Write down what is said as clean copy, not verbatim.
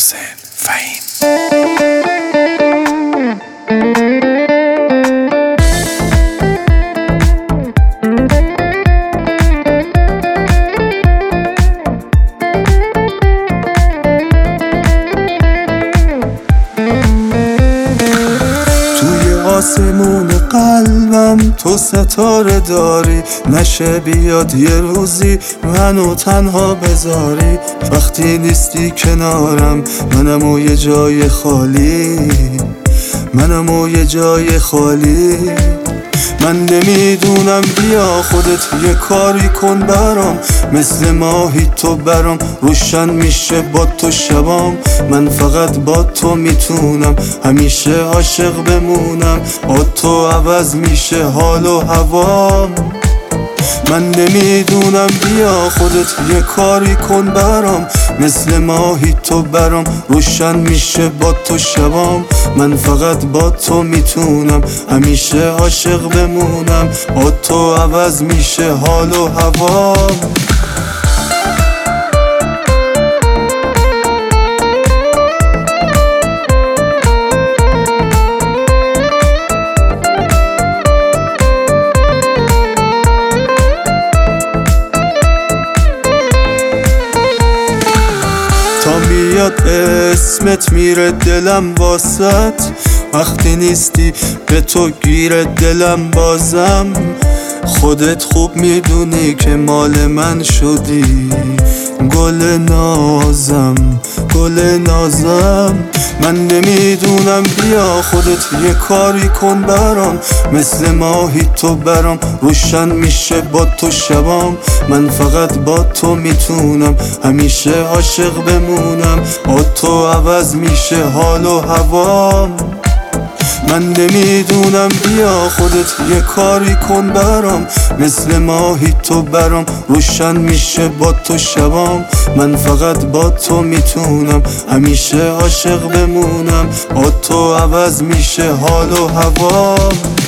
حسین فهیم. آسمون قلبم تو ستاره داری، نشه بیاد یه روزی منو تنها بذاری. وقتی نیستی کنارم منم و یه جای خالی، منم و یه جای خالی. من نمیدونم بیا خودت یه کاری کن برام، مثل ماهی تو برام روشن میشه با تو شبام. من فقط با تو میتونم همیشه عاشق بمونم، با تو عوض میشه حال و هوام. من نمیدونم بیا خودت یه کاری کن برام، مثل ماهی تو برام روشن میشه با تو شبام. من فقط با تو میتونم همیشه عاشق بمونم، با تو عوض میشه حال و هوام. تا میاد اسمت میره دلم واسط، وقتی نیستی به تو گیره دلم بازم. خودت خوب میدونی که مال من شدی، گل نازم گل نازم. من نمیدونم بیا خودت یه کاری کن برام، مثل ماهی تو برام روشن میشه با تو شبام. من فقط با تو میتونم همیشه عاشق بمونم، با تو عوض میشه حال و هوام. من نمیدونم بیا خودت یه کاری کن برام، مثل ماهی تو برام روشن میشه با تو شبام. من فقط با تو میتونم همیشه عاشق بمونم، با تو عوض میشه حال و هوام.